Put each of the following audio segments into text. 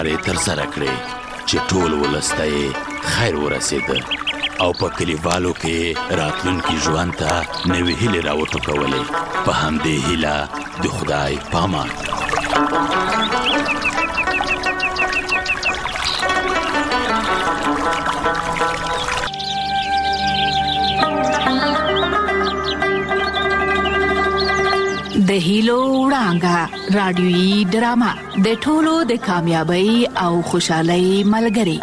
ترسره کړې چې ټول ولس ته یې خیر ورسېده او په کلیوالو کې راتلونکي ژوند ته نوې هیلې راوټوکولې. په همدې هیله د خدای پامان. د هیلو وړانګه رادیويي ډرامه د ټولو د کامیابی او خوشحالۍ ملګری.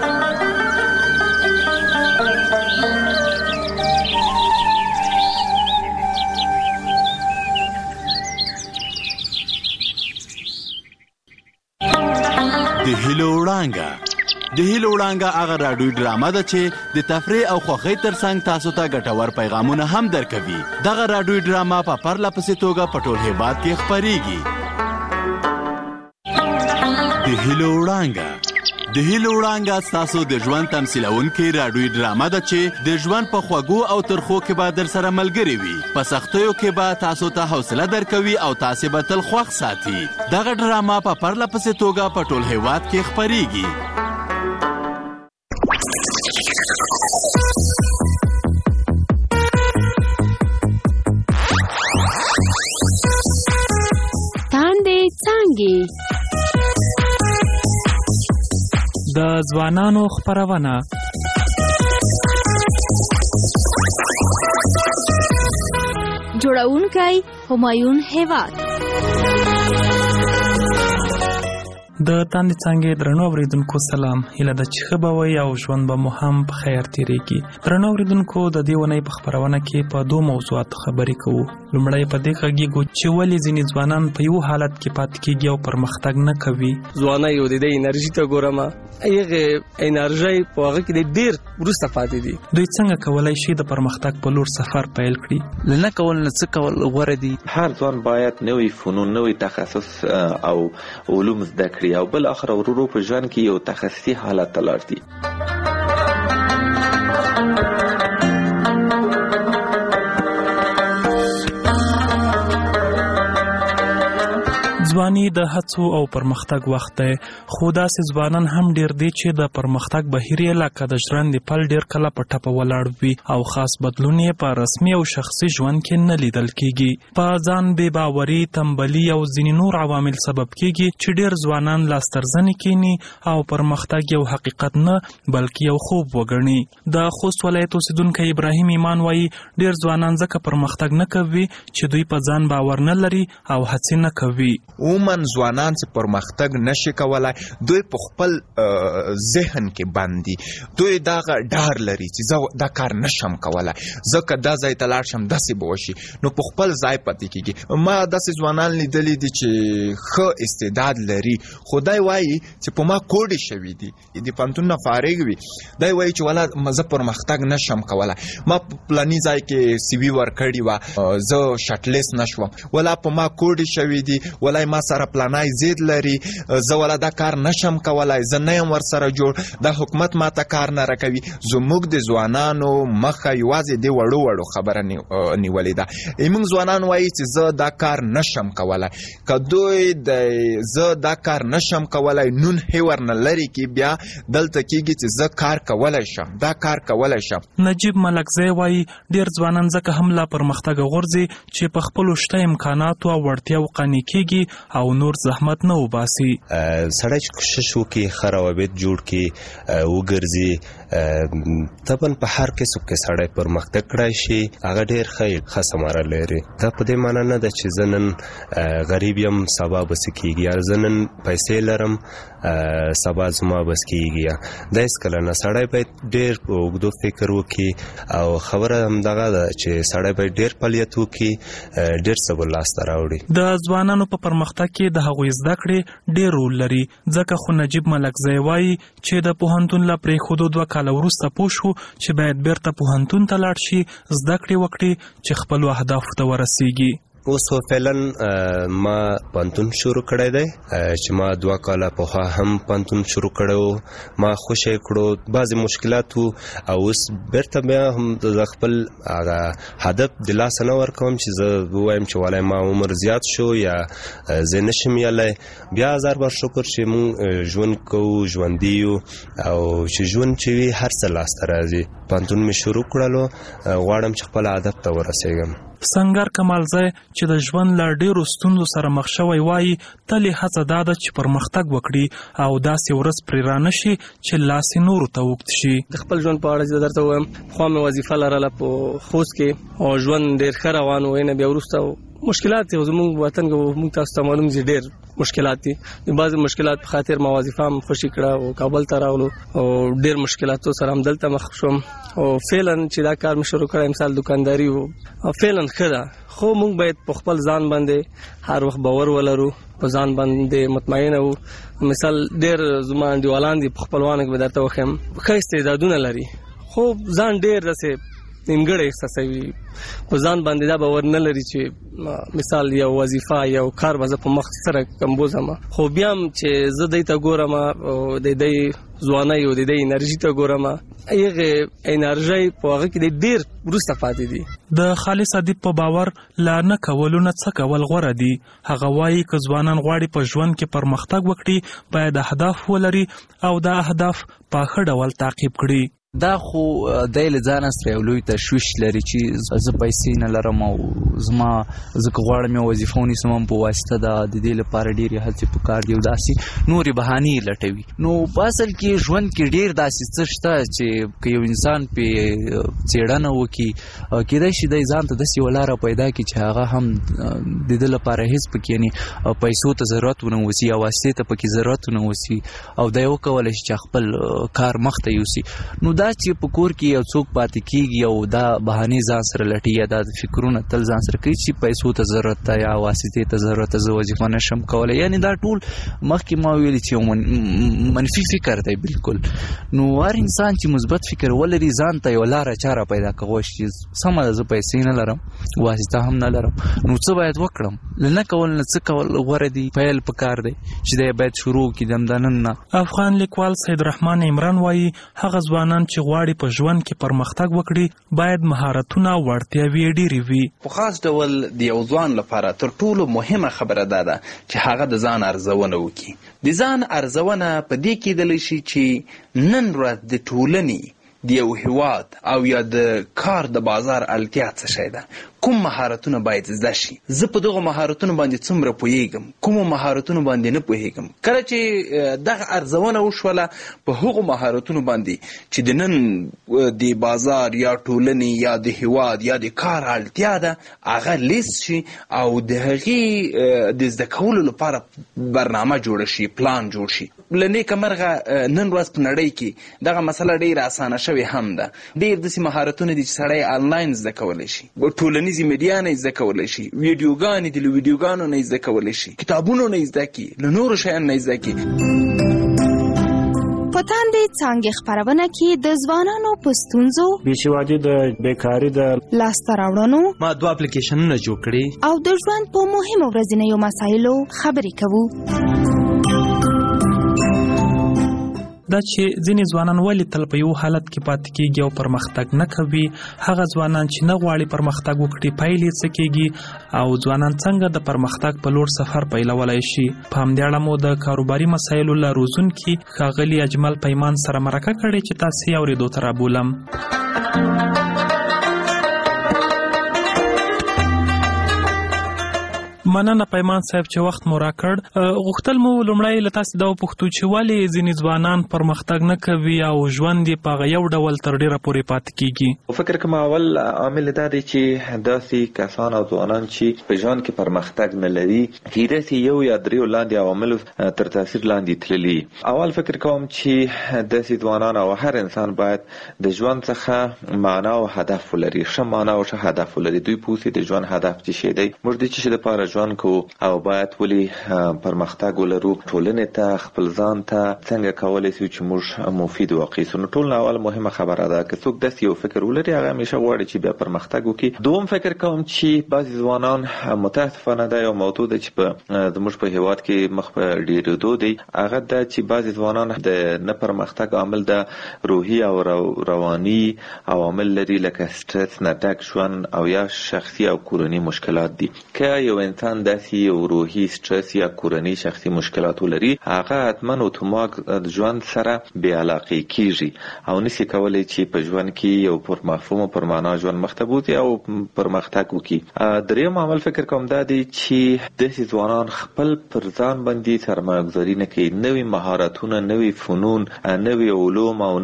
د هیلو وړانګه هغه رادیوي ډرامه ده چې د تفریح او خوښۍ ترڅنګ تاسو ته ګټور پیغامونه هم درکوي. دغه رادیوي ډرامه په پرله پسې توګه په ټول هېواد کې خپریږي. د هیلو وړانګه ستاسو د ژوند تمثیلونکې رادیوي ډرامه ده چې د ژوند په خوږو او ترخو کې به در سره ملګرې وي. په سختیو کې به تاسو ته حوصله درکوي او تاسې به تل خوښ ساتي. دغه ډرامه په پرله پسې توګه په ټول هېواد کې خپریږي. د ځوانانو خپرونه جوړونکی همایون هیواد. د تاندې څانګې درنو اوریدونکو سلام. هیله ده چې ښه به وئ او ژوند به مو هم په خیر تېرېږي. درنو اوریدونکو د دې اونۍ په خپرونه کې په 2 موضوعاتو خبرې کوو. لومړی په دې غږیږو چې ولې ځینې ځوانان په یو حالت کې پاتې کېږي او پرمختګ نه کوي. ځوانۍ یو د دې انرژي ته ګورم، هغه انرژي په هغه کې ډېر وروسته پاتې دي. دوی څنګه کولی شي د پرمختګ په لور سفر پیل کړي؟ نه کول نه څه کول غوره دي. هر ځوان باید نوې فنون، نوې تخصص او علوم زده کړي او بل اخر ورو په ژوند کې یو تخصصي حالت ته لاړ دي. ځواني د هڅو او پرمختګ وخت دی، خو داسې ځوانان هم ډیر دي چې د پرمختګ بهیر یې لکه د ژرندې پل ډیر کله په ټپه ولاړ وي او خاص بدلون یې په رسمي او شخصي ژوند کې نه لیدل کیږي. په ځان بې باوري، تنبلي او ځینې نور عوامل سبب کیږي چې ډیر ځوانان لاسترزنې کینی او پرمختګ یو حقیقت نه بلکې یو خوب وګڼي. د خوست ولایت اوسیدونکی ابراهیم ایمان وایي ډیر ځوانان ځکه پرمختګ نه کوي چې دوی په ځان باور نه لري او هڅې نه کوي. عموما ځوانان چې پرمختګ نشي کولای، دوی په خپل ذهن کې باندې دوی دا ډار لري چې زه دا کار نشم کولای، ځکه دا ځای ته لاړ شم داسې به وشي، نو په خپل ځای پاتې کېږي. ما داسې ځوانان لیدلي دي چې ښه استعداد لري، خو دی وایي چې په ما کوډې شوي دي، د پوهنتون نه فارغ وي، دی وایي چې ولا زه پرمختګ نشم کولای، ما په پلاني ځای کې سی وي ورکړې وه، زه شټلیست نشوم، ولا په ما کوډې شوي دي، ولا ما سره پلانای زید لري، زه ولا دا کار نشم کولای، زه نه یم ورسره جوړ، دا حکومت ما ته کار نه راکوي. زموږ د ځوانانو مخه یوازې د وړو خبره نیولې ده. موږ ځوانان وایي چې زه دا کار نشم کولای، که دوی زه دا کار نشم کولای نون هیور نه لري کې بیا دلته کېږي چې زه کار کولی شم، دا کار کولی شم. نجیب ملکزی وایي ډېر ځوانان ځکه هم لا پرمختګ غورځي چې په خپلو شته امکاناتو او وړتیاو قانع کېږي او نور زحمت نه وباسي. سړی چې کوشش وکړي، ښه روابط جوړ کړي، وګرځي، طبعا په هر کسب کې سړی پرمختګ کړی شي، هغه ډېر ښه ثمره لري. دا په دې معنی نه ده چې زه نن غریب یم سبا به څه کېږي، یا زه نن پیسې لرم سبا زما بس کېږي. دا هېڅکله نه. سړی باید ډېر په اوږدو فکر وکړي او خبره همدغه ده چې سړی باید ډېر فعالیت وکړي، ډېر څه به لاسته راوړي. د ځوانانو په پرمختګ کې د هغوی زده کړې ډېر رول لري، ځکه خو نجیب ملکزی وایي چې د پوهنتون له پرېښودو 2 کاله وروسته پوه شو چې باید بیرته پوهنتون ته لاړ شي، زده کړې وکړي چې خپلو اهدافو ته ورسیږي. اوس فعلا ما پانتون شروع کړی دی چې ما 2 کاله پخوا هم پانتون شروع کړو ما خوشی کړو بعضې مشکلات وو او اوس بیرته بیا هم د خپل هدف د لاسه نه ورکوم چې زه ووایم چې والای ما عمر زیات شو یا زه نشم یلی بیا هزار بار شکر چې مونږ ژوند کوو ژوندي یو او چې ژوند چې وي هر څه لاسته راځي پانتون مې شروع کړلو غواړم چې خپل هدف ته ورسېږم. سنگر کمالزی چې د ژوند له ډېرو ستونزو سره مخ شوی وایي تل یې هڅه دا ده چې پرمختګ وکړي او داسې ورځ پرې رانشي چې لاس یې نورو ته اوږد شي. د خپل ژوند په اړه چې درته ووایم پخوا مې وظیفه لرله په خوست کې او ژوند ډېر ښه روان و نه بیا وروسته مشکلات دي زموږ وطن کې موږ تاسو ته معلوم دي ډېر مشکلات دي د بعض مشکلات په خاطر ما وظیفه هم خوشي کړه او کابل ته راغلو او ډېر مشکلاتو سره هم دلته مخ شوم او فعلا چې دا کار مې شروع کړی مثال دکانداري او فعلا ښه ده خو موږ باید په خپل ځان باندې هر وخت باور ولرو په ځان باندې مطمئن وو مثال ډېر زما انډیوالان دي په خپلوانو کې به درته وښیم ښه استعدادونه لري خو ځان ډېر داسې نیمګړی احساسوي په ځان باندې دا باور نه لري چې مثال یو وظیفه یو کار به زه په مخ سره کمبوزم خو بیا هم چې زه دی ته ګورم او د دی ځوانۍ او د دی انرژي ته ګورم هغه انرژي په هغه کې ډېر وروسته پاتې دي. د خالص ادیب په باور لا نه کولو نه څه کول غوره دي. هغه وایي که ځوانان غواړي په ژوند کې پرمختګ وکړي باید اهداف ولري او دا اهداف په ښه ډول تعقیب کړي. دا خو دی له ځانه سره یو لوی تشویش لري چې زه پیسې نه لرم او زما زه که غواړم یو وظیفه ونیسم هم په واسطه د دې لپاره ډېرې هڅې پکار دي او داسې نورې بهانې لټوي. نو په اصل کې ژوند کې ډېر داسې څه شته چې که یو انسان پې څېړنه وکړي کېدای شي دی ځان ته داسې یوه لاره پیدا کړي چې هغه هم د ده لپاره هېڅ پکې یعنې پیسو ته ضرورت ونه اوسي یا واسطې ته پکې ضرورت ونه اوسي او دی وکولی شي چې خپل کار مخ ته یوسي. نو دا چې په کور کې یو څوک پاتې کېږي او دا بهانې ځان سره لټي یا دا فکرونه تل ځان سره کوي چې پیسو ته ضرورت ده یا واسطې ته ضرورت ده زه وظیفه نشم کولی یعنې دا ټول مخکې ما ویلي چې یو منفي فکر دی بالکل. نو هر انسان چې مثبت فکر ولري ځان ته یو لاره چاره پیدا کولی شي سمه ده زه پیسې نه لرم واسطه هم نه لرم نو څه باید وکړم له نه کول نه څه کول غوره دي پیل پکار دی چې دی باید شروع کړي د همدا نن نه. افغان لیکوال سید رحمان عمران وایي هغه ځوانان چې غواړي په ژوند کې پرمختګ وکړي باید مهارتونه او وړتیاوې ډېرې وي. په خاص ډول د یو ځوان لپاره تر ټولو مهمه خبره دا ده چې هغه د ځان ارزونه وکړي. د ځان ارزونه په دې کېدلی شي چې نن ورځ د ټولنې د یو هیواد او یا د کار د بازار اړتیا څه شی ده کوم مهارتونه باید زده شي زه په دغه مهارتونو باندې څومره پوهیږم کومو مهارتونو باندې نه پوهیږم. کله چې دغه ارزونه وشوله په هغو مهارتونو باندې چې د نن د بازار یا ټولنې یا د هیواد یا د کار اړتیا ده هغه لیست شي او د هغې د زده کولو لپاره برنامه جوړه شي پلان جوړ شي. له نیکه مرغه نن ورځ په نړۍ کې دغه مسله ډېره اسانه شوې هم ده. ډېر داسې مهارتونه دي چې سړی آنلاین زده کولی شي ټولنیز میډیا نه زده کولی شي ویډیوګانې دي له ویډیوګانو نه زده کولی شي کتابونو نه زده کړي له نورو شیانو نه زده کړي. په تاندې څانګې خپرونه کې د ځوانانو په ستونزو بېسوادي د بیکاري د لاسته راوړنو ما 2 اپلیکیشنونه جوړ کړي او د ژوند په مهمو ورځنیو مسایلو خبرې کوو. دا چې ځینې ځوانان ولې تل په یو حالت کې پاتې کېږي او پرمختګ نه کوي هغه ځوانان چې نه غواړي پرمختګ وکړي پایلې څه کېږي او ځوانان څنګه د پرمختګ په لور سفر پیلولی شي. په همدې اړه مو د کاروباري مسایلو له روزونکي ښاغلي اجمل پیمان سره مرکه کړې چې تاسې یې اورېدو ته رابولم. مننه پیمان صاحب چې وخت مو راکړ. غوښتل مو لومړی له تاسې دا وپوښتو چې ولې ځینې ځوانان پرمختګ نه کوي او ژوند یې په هغه یو ډول تر ډېره پورې پاتې کېږي. فکر کوم اول عامل دا دی چې داسې کسان او ځوانان چې په ژوند کې پرمختګ نه لري کېدای شي یو یا درېو لاندې عواملو تر تاثیر لاندې تللي. اول فکر کوم چې داسې ځوانان او هر انسان باید د ژوند څخه معنا او هدف ولري ښه معنا او ښه هدف ولري. دوی پوه سي د ژوند هدف څه شی دی موږ د څه شي دپاره ژوند ځوانان کو او باید ولي پرمختګ ولرو، ټولنې ته خپل ځان ته څنګه کولای شو چې موږ مفید واقع سو. نو ټول اول مهمه خبره ده که څوک داسې یو فکر ولري هغه همیشه غواړي چې بیا پرمختګ وکړي. دوم فکر کوم چې بعضی ځوانان متاسفانه دا یو موضوع ده چې په زموږ په هیواد کې مخ په ډیرېدو دی، هغه دا چې بعضی ځوانان د نه پرمختګ عامل د روحي او رواني عوامل لري لکه سټرس نه ډک ژوند او یا شخصي او کورني مشکلات دي. که یو انسان داسې یو روحي سټرس یا کورني شخصي مشکلات ولري هغه حتما اتومات د ژوند سره بې علاقه کیږي او نشي کولای چې په ژوند کې یو پر مفهوم او پر معنا ژوند مخ ته بوځي او پرمختګ وکړي. دریم عامل فکر کوم دا دی چې داسې ځوانان خپل پر ځان باندې سرمایه‌گذاري نه کوي، نوي مهارتونه، نوي فنون، نوي علوم او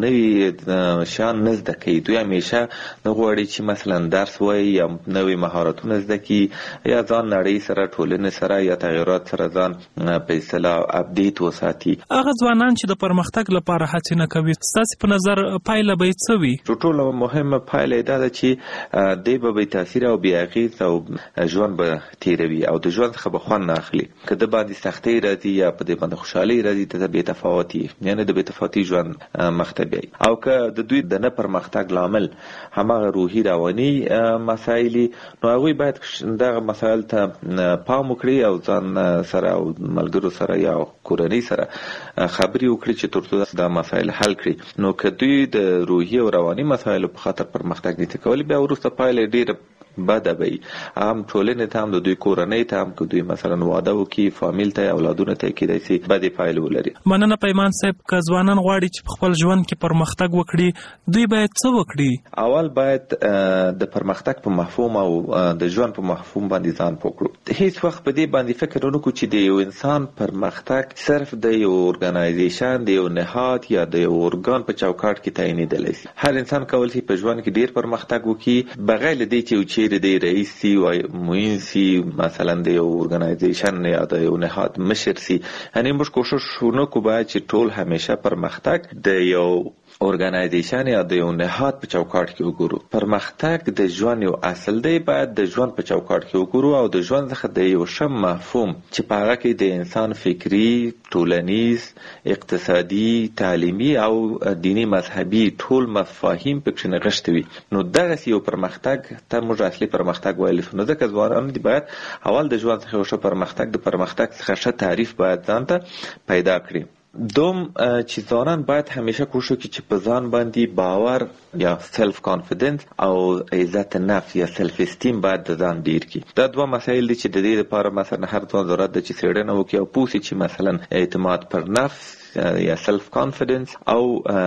نوي شیان نه زده کوي. دوی همیشه نه غواړي چې مثلا درس وایي یا نوي مهارتونه زده کړي یا ځان نړۍ سره، ټولنې سره یا تغیرات سره ځان په اصطلاح اپډیټ وساتي. هغه ځوانان چې د پرمختګ لپاره هڅې نه کوي، ستاسو په نظر پایله به یې څه وي؟ ټولو مهمه پایله دا ده چې دی به تاثیر او بې اغېز او ژوند به تیروي او د ژوند څخه به خوند نه اخلي. که د باندې سختۍ راځي یا په دې باندې خوشحالۍ راځي ته د بې تفاوتي یعنې د بې تفاوتي ژوند مخ ته بیایي. او که د دوی د نه پرمختګ لامل هماغه روحي رواني مسایل نو هغوی باید دغه مسایل ته پام وکړي او ځان سره او ملګرو سره یا کورنۍ سره خبرې وکړي چې تر څو دا مسایل حل کړي. نو که دوی د روحي او رواني مسایلو په خاطر پرمختګ نشي کولی بیا وروسته پایله ډېره بده وي، هم ټولنې ته هم د دوی کورنۍ ته هم که دوی مثلا واده وکړي فامیل ته اولادونه ته کېدای شي بدې پایلې ولري. مننه پیمان صاحب. که ځوانان غواړي چې په خپل ژوند کې پرمختګ وکړي دوی باید څه وکړي؟ اول باید د پرمختګ په مفهوم او د ژوند په مفهوم باندې ځان پوه کړو. هیڅ وخت په دې باندې فکر ونه کړو چې د یو انسان پرمختګ صرف د یو ارګنایزیشن، د یو نهاد یا د یو ارګان په چوکاټ کې تعینېدلی شي. هر انسان کولی شي په ژوند کې ډیر پرمختګ وکړي بغیر له دې چې چیرې د رئیس سی او معین سی مثلا د یو ارګنایزیشن یا د یو نهاد مشر سی. یعنی موږ کوشش وکړو باید چې ټول همیشه پرمختګ د یو ارګنایزیشن یا د یو نهاد په چوکاټ کې وګورو. پرمختګ د ژوند یو اصل دی، باید د ژوند په چوکاټ کې وګورو او د ژوند څخه د یو ښه مفهوم چې په هغه کې د انسان فکري، ټولنیز، اقتصادي، تعلیمي او دینی مذهبي ټول مفاهیم پکې نغښتي وي. نو دغسې یو پرمختګ ته موږ اصلي پرمختګ ویلی شو. نو ځکه ځوانان دي باید اول د ژوند څخه یو ښه پرمختګ، د پرمختګ څخه ښه تعریف باید ځان ته پیدا کړي. دوم چې ځوانان باید همیشه کوشش وکړي چې په ځان باندې باور یا سلف کانفیډنس او عزت نفس یا سلف استیم باید د ځان ډیر کړي. دا دوه مسایل دي چې د دې لپاره مثلا هر ځوان ضرورت ده چې څېړنه وکړي او پوه شي چې مثلا اعتماد پر نفس یا سلف کانفیډنس او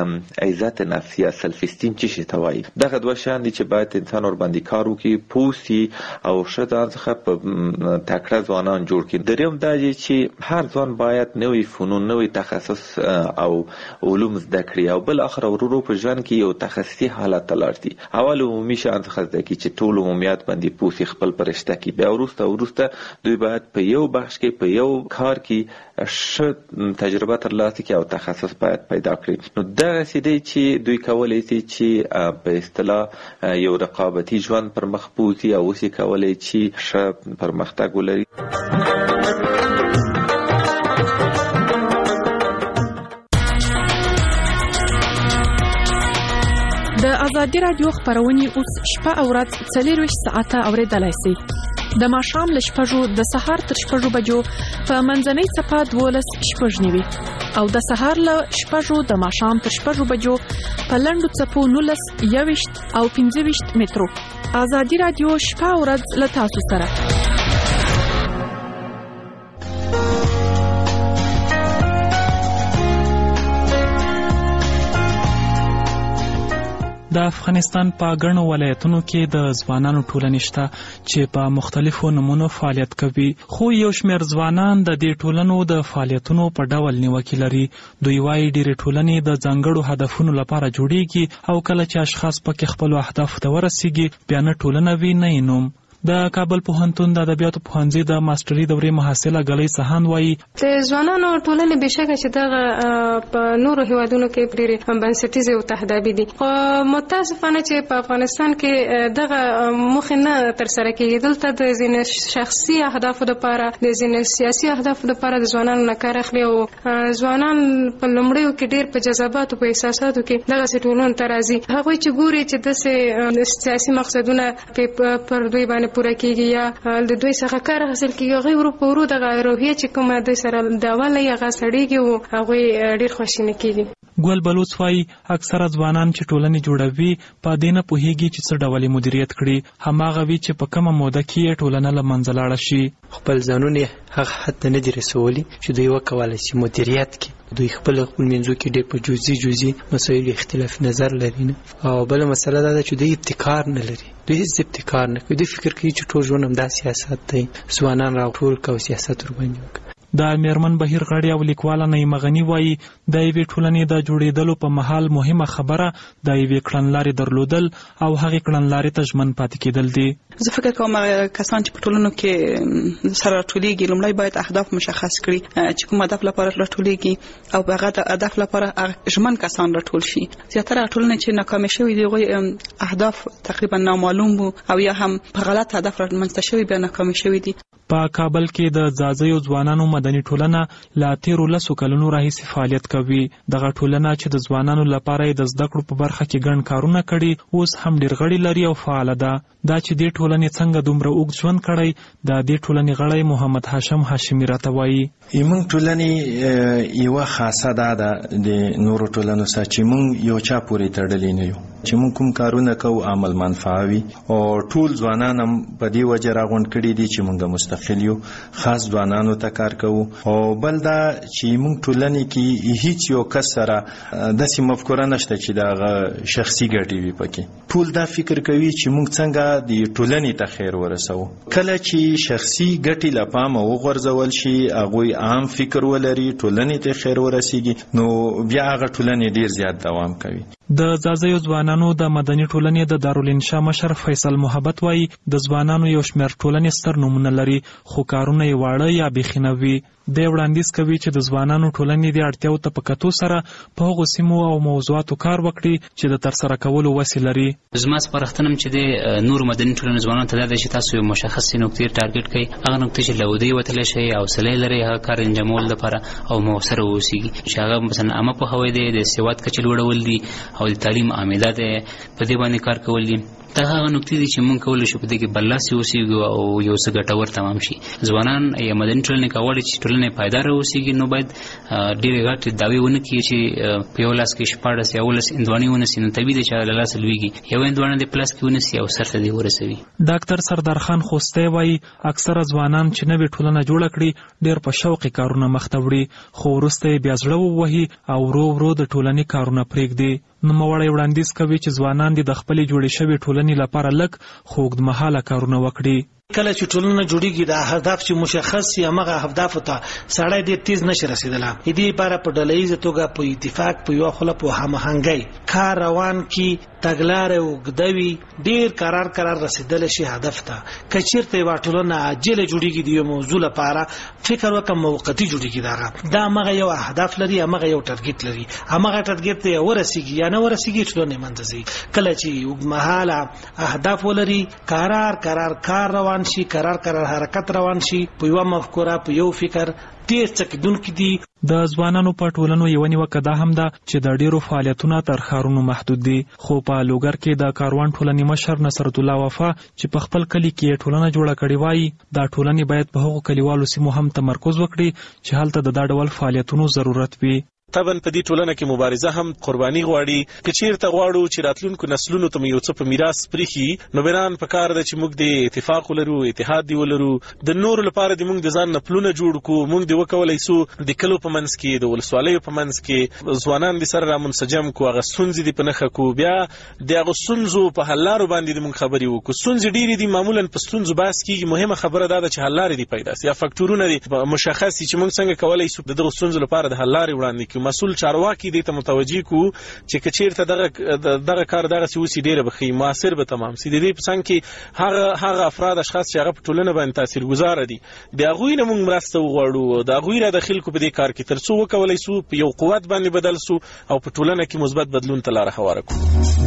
عزت نفس یا سلف استیم څه شي ته وایي. دغه دوه شیان دي چې باید انسان ور باندې کار وکړي، پوه شي او ښه ځان څخه په تکړه ځوانان جوړ کړي. دریم دا دی چې هر ځوان باید نوي فنون، نوي تخصص او علوم زده کړي او بل اخر ورو په ژوند کې یو تخصصي حالت ته لاړ شي. اول عمومي شیان څخه زده کړي چې ټول عمومیات باندې پوه شي، خپل پرشته کړي. بیا وروسته دوی باید په یو بخش کې په یو کار کې ښه تجربه ترلاسه کړي او تخصص باید پیدا کړي. نو دغسې دی چې دوی کولی شي چې په اصطلاح یو رقابتي ژوند پر مخ بوځي او اوس یې کولی چې ښه پرمختګ ولري. د ازادي راډیو خبرونه اوس شپه او ورځ 24 ساعته اوریدلای شئ. د ماښام له 6 د سهار تر 6 بجو په منځنۍ صفه 12 شپږ نیوي او د سهار له 6 د ماښام تر 6 بجو په لنډو صفو 19 21 او 25 مترو. ازادي راډیو شپه او ورځ له تاسو سره. د افغانستان په ګڼو ولایتونو کې د ځوانانو ټولنې شته چې په مختلفو نمونو فعالیت کوي، خو یو شمېر ځوانان د دې ټولنو د فعالیتونو په ډول نیوکې لري. دوی وايي ډېرې ټولنې د ځانګړو هدفونو لپاره جوړیږي او کله چې اشخاص پکې خپلو اهدافو ته ورسیږي بیا نه ټولنه وي نه یې نوم. د کابل پوهنتون د ادبیاتو پوهنځي د ماستري دورې محصله ګلۍ سهان وایي د ځوانانو ټولنې بشکه چې دغه په نورو هیوادونو کې ډېرې بنسټیزې او تهدابي دي، خو متاسفانه چې په افغانستان کې دغه موخې نه ترسره کېږي. دلته د ځینې شخصي اهدافو دپاره، د ځینې سیاسي اهدافو دپاره د ځوانانو نه کار اخلي او ځوانان په لومړیو کې ډېر په جذباتو په احساساتو کې دغسې ټولنو ته راځي. هغوی چې ګوري چې داسې سیاسي مقصدونه پر دوی باندې پوره کېږي یا د دوی څخه کار حاصل کېږي، هغوی ورو په ورو دغه روحیه چې کومه دوی سره د اوله یې هغه سړېږي او هغوی ډېر خواشینه کېږي. ګل بلوڅ وایي اکثره ځوانان چې ټولنې جوړوي په دې نه پوهېږي چې څه ډول یې مدیریت کړي، هماغه وي چې په کومه موده کې یې ټولنه له منځه لاړه شي. خپل ځانونه یې هغه حد ته نه دي رسولي چې دوی وکولی شي مدیریت کړي. دوی خپل منځو کې ډېر په جزئي مسایلو اختلاف نظر لري نه. او بله مسله دا ده چې دوی ابتکار نه لري، دوی هیڅ ابتکار نه کوي. دوی فکر کوي چې ټول ژوند همدا سیاست دی، ځوانان راټول کړه او سیاست ورباندې وکړه. د میرمن بهیر غړي او لیکواله نعیمه غني وایي د یوې ټولنې د جوړېدلو په مهال مهمه خبره د یوې کړنلارې درلودل او هغې کړنلارې ته ژمن پاتې کېدل دي. زه فکر کوم کسان چې په ټولنو کې سره راټولېږي لومړی باید اهداف مشخص کړي چې کوم هدف لپاره راټولېږي او په هغه هدف لپاره ژمن کسان راټول شي. زیاتره ټولنې چې ناکامې شوي دي هغوی اهداف تقریبا نامعلوم وو او یا هم په غلط هدف رامنځته شوي بیا ناکامې شوي دي. په کابل کې د ځاځیو ځوانانو مدني ټولنه لا تیرو 10 کلونو راهیسې فعالیت کوي. دغه ټولنه چې د ځوانانو لپاره د زده کړو په برخه کې ګڼ کارونه کړي اوس هم ډېر غړي لري او فعاله ده. دا چې دې ټولنې څنګه دومره اوږد ژوند کړی د دې ټولنې غړی محمد هاشم هاشمي راته وایي. موږ ټولنې یوه خاصه دا ده د نورو ټولنو سره چې موږ یو چا پورې تړلي نه یو، چې موږ کوم کارونه کوو عمل منفعه وي او ټول ځوانان هم په دې وجه راغونډ کړي دي چې موږ مستقل یو، خاص ځوانانو ته کار کوو. او بل دا چې موږ ټولنې کې هیڅ یو کس سره داسې مفکوره نشته چې د شخصي ګټې وي پکې. ټول دا فکر کوي چې موږ څنګه د ټولنې ته خیر ورسوو. کله چې شخصي ګټې له پامه وغورځول شي، هغوی عام فکر ولري، ټولنې ته خیر ورسیږي، نو بیا هغه ټولنې ډیر زیات دوام کوي. د ځاځیو ځوانانو د مدني ټولنې د دارالانشا مشر فیصل محبت وایي د ځوانانو یو شمېر ټولنې ستر نومونه لري خو کارونه یې واړه یا بیخي نه وي. دی وړاندیز کوي چې د ځوانانو ټولنې د اړتیاو ته په کتو سره په هغو سیمو او موضوعاتو کار وکړي چې د ترسره کولو وسې لري. زما سپارښتنه چې د نورو مدني ټولنو ځوانانو ته دا ده چې تاسو یو مشخصې نقطې ټارګټ کړئ، هغه نقطې چې له ودې وتلی شئ، حوصله لرئ هغه کار انجامولو لپاره او مؤثره واوسیږي، چې هغه مثلا عامه پوهاوی دی، د سواد کچه لوړول دي او د تعلیم عامله دی، په دې باندې کار کول دي. دا هغه نقطې دي چې موږ کولی شو په دې کې برلاسي اوسېږو او یو څه ګټور تمام شي. ځوانان یا مدني ټولنې که غواړي چې ټولنه یې پایداره اوسېږي نو باید ډېرې غټې دعوې ونه کړي چې په یو لاس کې 14 یا 18 هندواڼې ونیسي، نو طبیعي دی چې له لاسه لوېږي. یو هندواڼه دې په لاس کې ونیسي او سر ته دې ورسوي. ډاکټر سردار خان خوستی وایي اکثره ځوانان چې نوې ټولنه جوړه کړي ډېر په شوق کارونه مخ ته وړي، خو وروسته یې بیا زړه ووهي او ورو ورو د ټولنې کارونه پرېږدي. نوموړی وړاندیز کوي چې ځوانان د خپلې جوړې شوې ټولنې لپاره لږ خو اوږدمهاله کارونه وکړي. کله چې ټولنه جوړیږي د هدف چې مشخص شي هغه اهداف ته سړی ډېر تیز نشي رسیدلی. دې لپاره په ډلهییزه توګه په اتفاق په یوه خوله په هماهنګۍ کار روان کړي، تګلارې اوږده وي، ډېر قرار رسیدلی شي هدف ته. که چېرته یوه ټولنه عاجله جوړیږي د یو موضوع لپاره فکر وکړه موقتي جوړیږي، دا همغه یو اهداف لري، همغه یو ټارګټ لري، همغه ټارګټ ته ورسیږي یا نه ورسیږي ټولنې منځ ځي. کله چې اوږدمهاله اهداف ولري، قرار کار روان شي، قرار حرکت روان شي، په یو مفکوره په یو فکر ډېر څه کېدونکي دي. د ځوانانو په ټولنو یوه نیوکه دا هم ده چې د ډېرو فعالیتونه تر ښارونو محدود دي. خو په لوګر کې د کاروان ټولنې مشر نصرت الله وفا چې په خپل کلي کې ټولنه جوړه کړې وایي دا ټولنې باید په هغو کلیوالو سیمو هم تمرکز وکړي چې هلته د دا ډول فعالیتونو ضرورت وي. طبعا په دې ټولنه کې مبارزه هم قرباني غواړي. که چیرته غواړو چې راتلونکو نسلونو ته یو څه په میراث پرېښي نو بران په کار ده چې موږ د اتفاق ولرو، اتحاد دی ولرو، د نورو لپاره د موږ د ځان نه پلونه جوړ کړو. موږ د وکولی سو د کلو په منځ کې، د ولسوالیو په منځ کې ځوانان د سره رامنسجم کړو، هغه ستونزې دې په نښه کړو، بیا د هغو ستونزو په حل لارو باندې د موږ خبرې وکړو. ستونزې ډېرې دي، معمولا په ستونزو بحث کېږي، مهمه خبره دا ده چې حل لارې دې پیدا سي یا فکټورونه دې مشخص سي چې موږ څنګه کولی سو د دغو ستونزو لپاره د حل لارې وړاندې کړو. مسؤل چارواکي دې ته متوجي کو چې کچیرته دغه کار دغه سوسی ډیره بخي موثر به تمام سي د دې په څنګه کې هغه افراد اشخاص چې هغه په ټولنه باندې تاثیرګذار دي د هغوی نه موږ مرسته وغواړو د هغوی را د خلکو په دې کار کې تر څو وکولای سو په یو قوت باندې بدل سو او په ټولنه کې مثبت بدلون ته لار هواره کړو.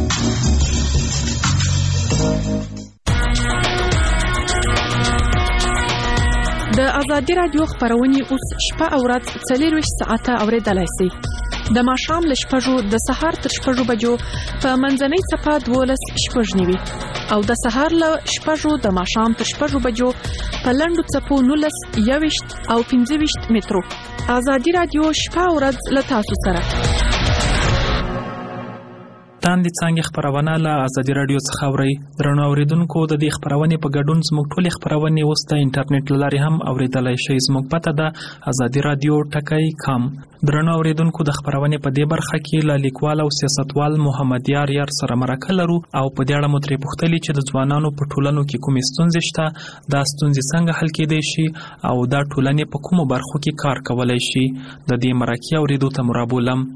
د ازادي رادیو خبرونه اوس شپه او ورځ 24 ساعته اوریدلای شئ. د ماښام له 6 د سهار تر 6 بجو په منځنۍ صفه 12 شپږنیوي او د سهار له 6 د ماښام تر 6 بجو په لنډو صفو 19 21 او 25 مترو. ازادي رادیو شپه او ورځ له تاسو سره. تاندې څنګه خبرونه له ازادي رادیو څخه اوري. درنو اوریدونکو د دې خبرونه په ګډون زموږ ټولې خبرونه اوس د انټرنیټ لارې هم اوریدلای شئ. زموږ پته ده ازادي رادیو ټکی.com. درنو اوریدونکو د خبرونه په دې برخه کې له لیکوال او سیاستوال محمد یار سره مرکه لرو او په دې اړه مو ترې پوښتلي چې د ځوانانو په ټولنو کې کومې ستونزې شته، دا ستونزې څنګه حل کېدای شي او دا ټولنې په کومو برخو کې کار کولای شي. د دې مرکې اوریدو ته مرابولم.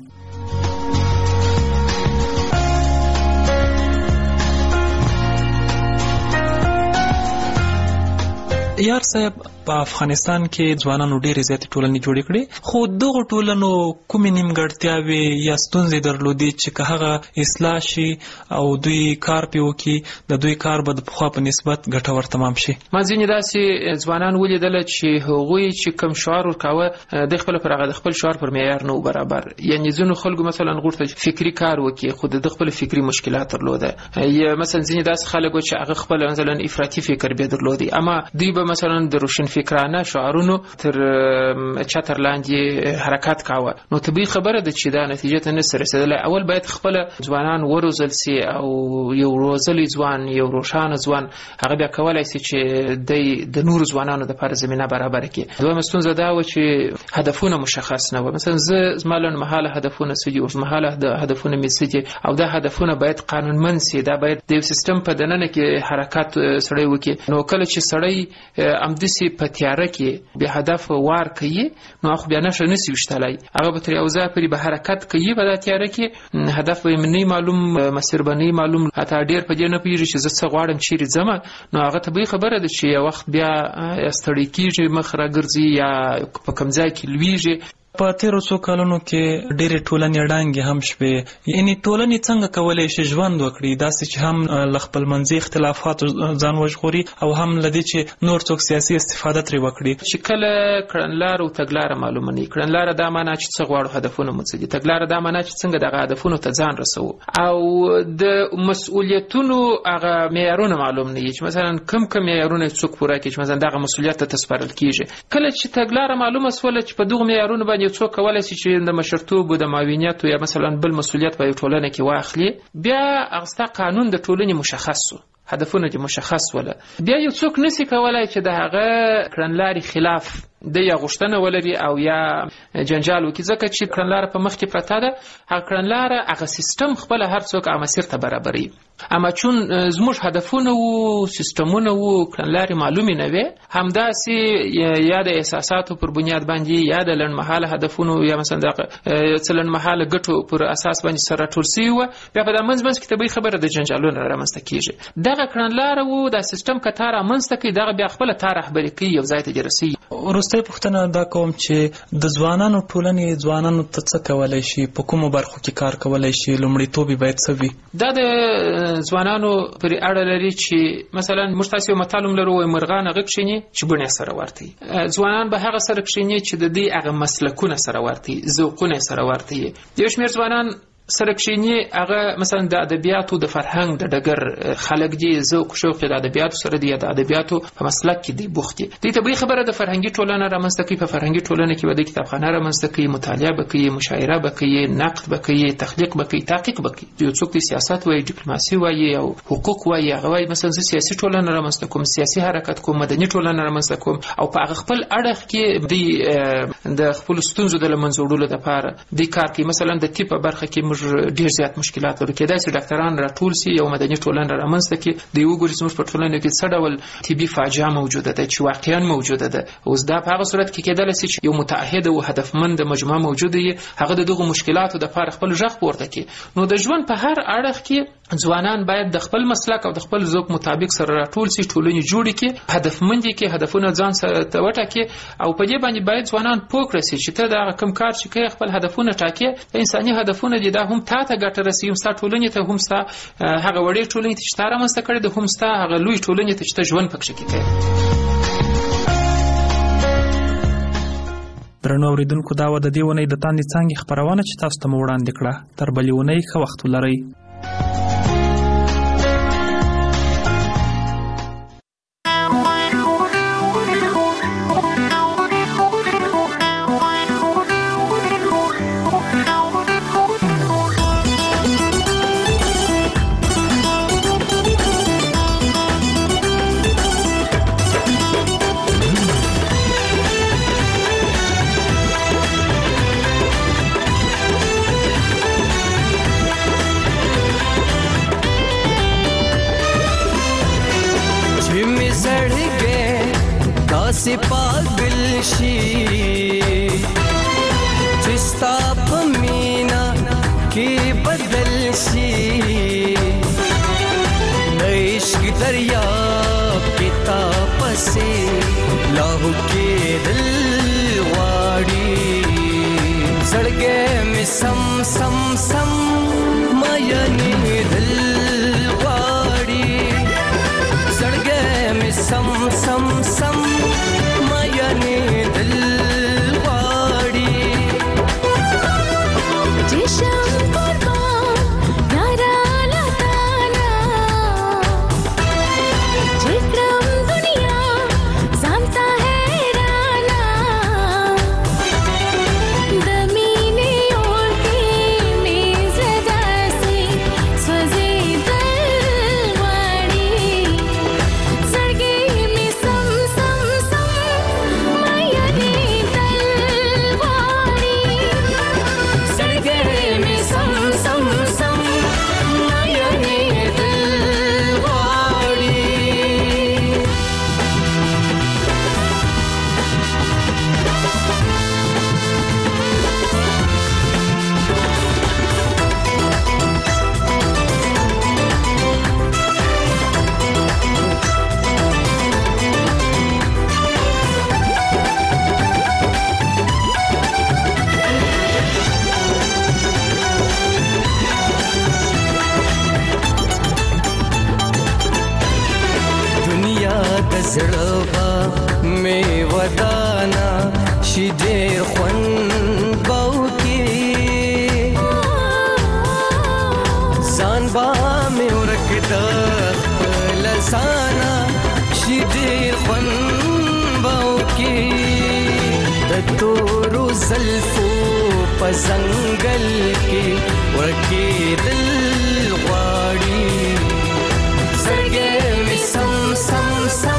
یار صاحب په افغانستان کې ځوانانو ډېرې زیاتې ټولنې جوړې کړې، خو دغه ټولنو کومې نیمګړتیاوې یا ستونزې درلودې چې که هغه اصلاح شي او دوی کار پې وکړي د دوی کار به د پخوا په نسبت ګټور تمام شي. ما ځینې داسې ځوانان ولیدله چې هغوی چې کوم شعار ورکاوه د خپل پر هغه د خپل شعار پر معیار نه برابر، یعنی ځینو خلکو مثلا غوښتل فکری کار وکړي خو د خپل فکری مشکلات درلوده، یا مثلا ځینې داسې خلک چې هغه خپل مثلا افراطي فکر به درلودي، اما دوی به مثلا د روشن فکرانه شعارونو تر چتر لاندې حرکت کاوه. نو طبیعي خبره ده چې دا نتیجه ته نه رسیدله. اول باید خپل ځوانان وروزل سي او یو روزلي ځوان یو روشانه ځوان هغه بیا کولای شي چې د نور ځوانانو لپاره زمينه برابر کړي. دویمه ستونزه دا و چې هدفونه مشخص نه و. مثلا زما لنډمهاله هدفونه څه دي او اوږدمهاله هدفونه مې څه دي او دا هدفونه باید قانونمند سي، دا باید د سیستم په دننه کې حرکت سړی وکړي. نو کله چې سړی امدسي په تیاره کې به هدف وار کوي نو خو بیا نشي وشتلای، هغه به تر یو ځای پورې به حرکت کوي په تیاره کې هدف به نه معلوم، مسیر به نه معلوم، حتی ډیر په دې نه پیږي چې زه څه غواړم چیرې ځم. نو هغه طبیعي خبره ده چې یو وخت بیا ستړی کیږي، مخ راګرځي یا په کوم ځای کې لویږي. په تیرو څو کلونو کې ډېرې ټولنې ړنګې هم شوې، یعنې ټولنې څنګه کولی شي ژوند وکړي داسې چې هم له خپلمنځي اختلافاتو ځان وژغوري او هم له دې چې نور څوک سیاسي استفاده ترې وکړي. چې کله کړنلاره او تګلاره معلومه نه وي، کړنلاره دا معنا چې څه غواړو هدفونه مو څه دي، تګلاره دا معنا چې څنګه دغه هدفونو ته ځان رسوو، او د مسؤلیتونو هغه معیارونه معلوم نه وي چې مثلا کوم معیارونه څوک پوره کوي چې مثلا دغه مسؤلیت ته تسپارل کیږي. کله چې تګلاره معلومه سوله چې په دغه معیارونو باندې څوک کولای شي چې د مشرتوب او د معاونیت یا مثلا بل مسؤلیت په ټولنه کې واخلي، بیا هغه قانون د ټولنې مشخص وو، هدفونه دې مشخص وله، بیا یو څوک نسی کولای چې د هغه کړنلارې خلاف د یا غوښتنه ولري او یا جنجال وکړي، ځکه چې کړنلاره په مخ کې پرته ده. هغه کړنلاره هغه سیستم خپل هر څوک هغه مسیر ته برابري، اما چون زموږ هدفونه وو، سیستمونه وو، کړنلارې معلومې نه وي، همداسې یا د احساساتو پر بنیاد باندې یا د لنډمهاله هدفونو یا مثلا د لنډمهاله ګټو پر اساس باندې سره ټول سوي وه، بیا په دا منځ کې طبیعي خبره د جنجالونو رامنځته کېږي. دغه کړنلاره وو، دا سیستم که تا رامنځته کړي دغه بیا خپله تا رهبري کوي، یو ځای ته دې رسوي. وروستۍ پوښتنه دا کوم چې د ځوانانو ټولنې ځوانانو ته څه کولی شي، په کومو برخو کې کار کولی شي، لومړیتوب یې باید څه وي؟ دا د ځوانانو پرې اړه لري چې مثلا موږ تاسې یو متل هم لرو، وایي مرغان هغه کښېني چې بڼې سره ورته وي. ځوانان به هغه سره کښېني چې د دې هغه مسلکونه سره ورته وي، ذوقونه سره ورته وي. یو شمېر ځوانان سره کښېني هغه مثلا د ادبیاتو د فرهنګ د ډګر خلک دي، ذوق شوق د ادبیاتو سره دی، د ادبیاتو په مسلک کې دی بوخت دي. دې طبیعي خبره د فرهنګي ټولنه رامنځته کوي، په فرهنګي ټولنه کې به د کتابخانه رامنځته کوي، مطالعه به کوي، مشاعره به کوي، نقد به کوي، تخلیق به کوي، تحقیق به کوي. یو څوک د سیاست وایي، ډیپلوماسي وایي او حقوق وایي، هغه وایي مثلا زه سیاسي ټولنه رامنځته کوم، سیاسي حرکت کوم، مدني ټولنه رامنځته کوم، او په هغه خپل اړخ کې د خپل ستونزو د له منځه وړلو لپاره د کار کوي. مثلا د طب په برخه کې موږ ډیر زیات مشکلات لرو. کېدای شي ډاکټران راټول سي یو مدني ټولنه رامنځته کړي د یو ګوري چې موږ په ټولنه کې څه ډول طبي فاجعه موجوده ده چې واقعا موجوده ده. اوس دا په هغه صورت کې کېدای شي چې یو متعهد او هدفمند مجموعه موجوده وي هغه دغه مشکلاتو د لپاره خپل ژغ پورته کړي. نو د ژوند په هر اړخ کې ځوانان باید د خپل مسلک او د خپل ذوق مطابق سره راټول سي، ټولنې جوړې کړي، هدفمند کړي، هدفونه ځان سره وټاکي او په دې باندې باید ځوانان پوه کړي چې ته دا کوم کار چې کوي خپل هدفونه ټاکي، انساني هدفونه دي دا هم تا ته ګټه رسوي، هم ستا ټولنې ته، هم ستا هغه وړې ټولنې ته چې تا رامنځته کړې ده، هم ستا هغه لوی ټولنې ته چې ته ژوند پکښې کوې. درنو اوریدونکو دا و د دې اونۍ د تاندې څانګې خپرونه چې تاسو ته مو وړاندې کړه. تر بلې اونۍ ښه وخت ولرئ. से पागल शी चिस्ता पमीना के बदल शी इश्क दरिया के तापसे लाहू के दिल वाड़ी सड़गे में सम सम सम मायने दिल वाड़ी सड़गे में सम सम सम मायने दिल वाड़ी زړه مې ودانا شي ډېر خوند باو کې ځان با مې ورکړه لسانا شي ډېر خوند باو کې د تورو زلفو په ځنګل کې ورکېدل غواړي سرګې مې سم سم سم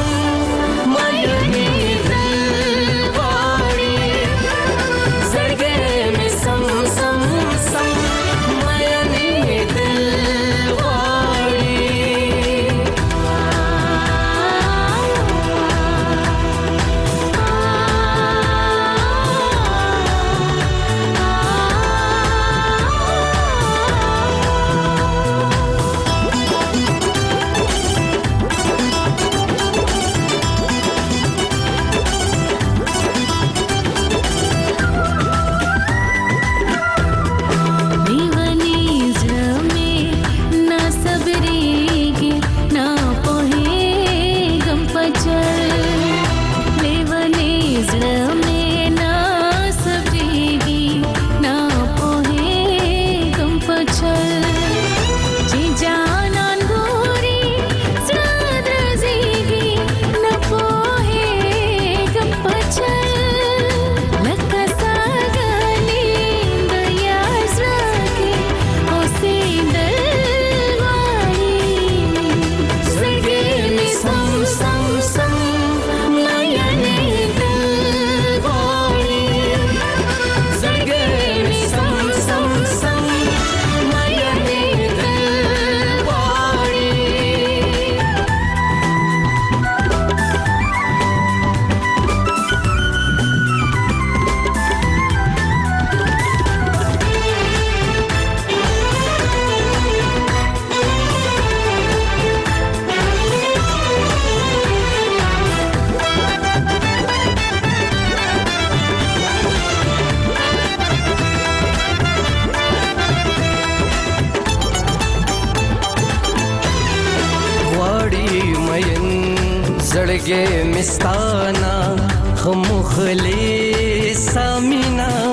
زړګې مستانا خمخلي سامینا